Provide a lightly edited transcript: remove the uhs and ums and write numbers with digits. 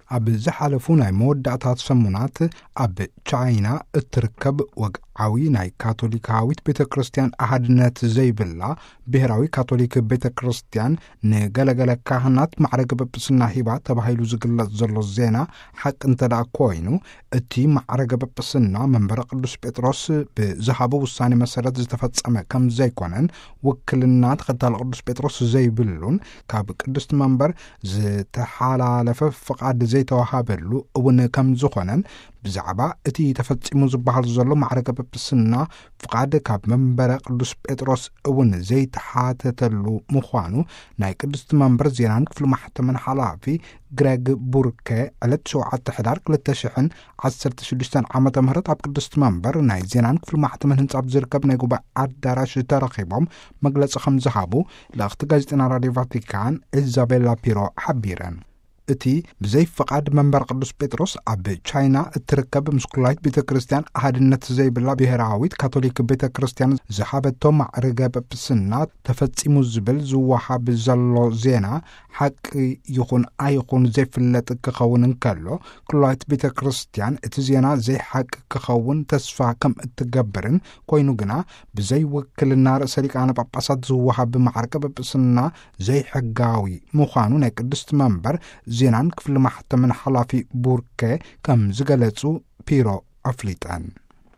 ኣብ ዝሓለፉ ናይ መወዳእታት ሰሙናት ኣብ ቻይና እትርከብ ወግዓዊ ናይ ካቶሊካዊት ቤተ ክርስቲያን ኣሃድነት ዘይብላ ብሔራዊ ካቶሊክ ቤተ ክርስቲያን ንገለገለ ካህናት ማዕረገ ጵጵስና ሂባ ተባሂሉ ዝግለጽ ዘሎ ዜና ሓቂ እንተደኣ ኮይኑ እቲ ማዕረገ ጵጵስና መንበረ ቅዱስ ጴጥሮስ ብዝሃቦ ውሳኔ መሰረት ዝተፈጸመ ከም ዘይኮነን ውክልና ተኸታሊ ቅዱስ ጴጥሮስ ዘይብሉን ካብ ቅድስቲ መንበር ዝተሓላለፈ ፍቃድ ዘይተዋሃበሉ እውን ከም ዝኾነን ብዛዕባ እቲ ተፈጺሙ ዝበሃል ዘሎ ማዕረገ ጵጵስና ፍቃድ ካብ መንበረ ቅዱስ ጴጥሮስ እውን ዘይተሓተተሉ ምዃኑ ናይ ቅድስቲ መንበር ዜናን ክፍሊ ማሕተመን ሓላፊ ግሬግ ቡርኬ ዕለት 7 ሕዳር 2016 ዓመተ ምህረት ኣብ ቅድስቲ መንበር ናይ ዜናን ክፍሊ ማሕተመን ህንጻ ዝርከብ ናይ ጉባኤ ኣዳራሽ ተረኺቦም መግለጺ ከም ዝሃቡ ለእኽቲ ጋዜጠና ራድዮ ቫቲካን ኢዛቤላ ፒሮ ሓቢረን። እቲ ብዘይ ፍቃድ መንበር ቅዱስ ጴጥሮስ ኣብ ቻይና እትርከብ ምስኩላይት ቤተ ክርስቲያን ኣሃድነት ዘይብላ ብሔራዊት ካቶሊክ ቤተ ክርስቲያን ዝሃበቶ ማዕረገ ጵጵስና ተፈጺሙ ዝብል ዝወሃብ ዘሎ ዜና ሓቂ ይኹን ኣይኹን ዘይፍለጥ ክኸውን እንከሎ ኩላይት ቤተ ክርስቲያን እቲ ዜና ዘይሓቂ ክኸውን ተስፋ ከም እትገብርን ኮይኑ ግና ብዘይ ውክልና ርእሰ ሊቃነ ጳጳሳት ዝወሃብ ማዕረገ ጵጵስና ዘይሕጋዊ ምዃኑ ናይ ቅድስቲ መንበር ዜናን ክፍሊ ማሕተመን ሓላፊ ቡርኬ ከም ዝገለጹ ፒሮ ኣፍሊጠን።